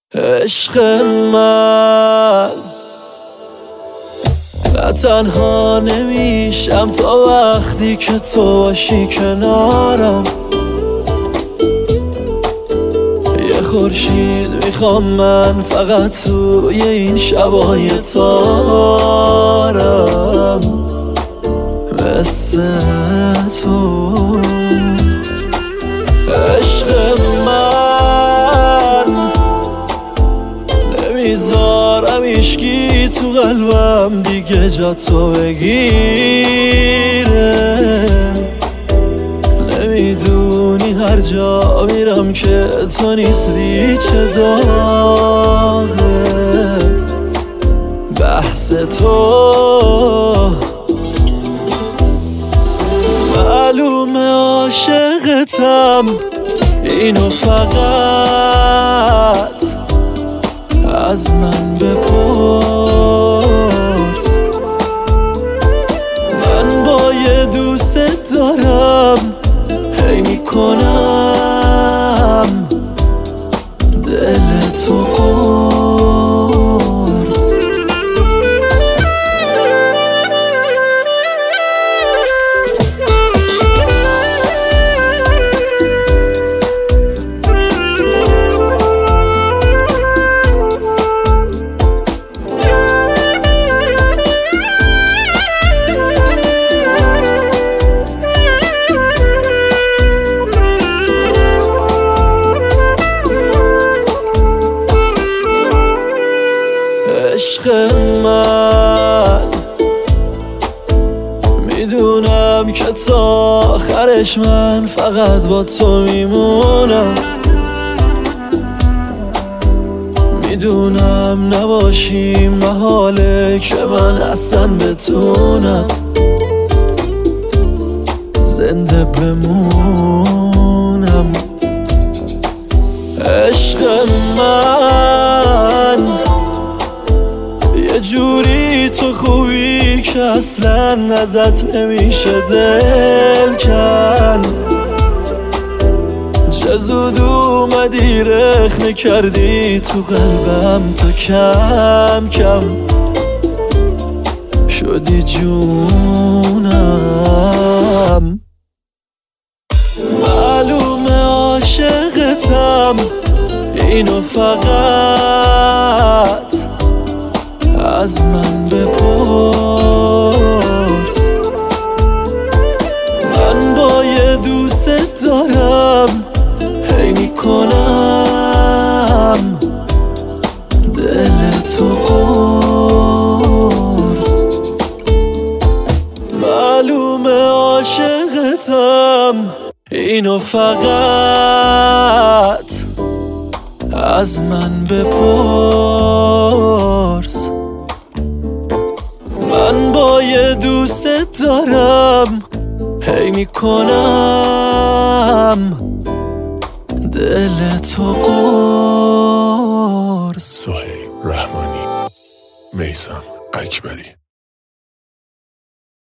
عشق من نه تنها نمیشم تا وقتی که تو باشی کنارم. یه خورشید میخوام من فقط توی این شبای تارم مثل تو. عشق من نمیذارم هیچکی تو قلبم دیگه جا تو بگیره. نمیدونی هر جا میرم که تو نیستی چه داغه بحث تو. معلومه عاشقتم اینو فقط از من بپرس. من با یه دوست دارم هی میکنم دل تو قرص. عشق من میدونم که تا آخرش من فقط با تو میمونم. میدونم نباشی محاله که من اصلا بتونم زنده بمونم. عشق من یه جوری تو خوبی که اصلا ازت نمیشه دل کن. چه زود اومدی رخنه کردی تو قلبم تو کم کم شدی جونم. معلومه عاشقتم اینو فقط از من بپرس. من با یه دوست دارم هی میکنم دل تو قرص. معلومه عاشقتم اینو فقط از من بپرس. من با یه دوست دارم هی میکنم دل تو قرص. سهیل رحمانی، میثم اکبری.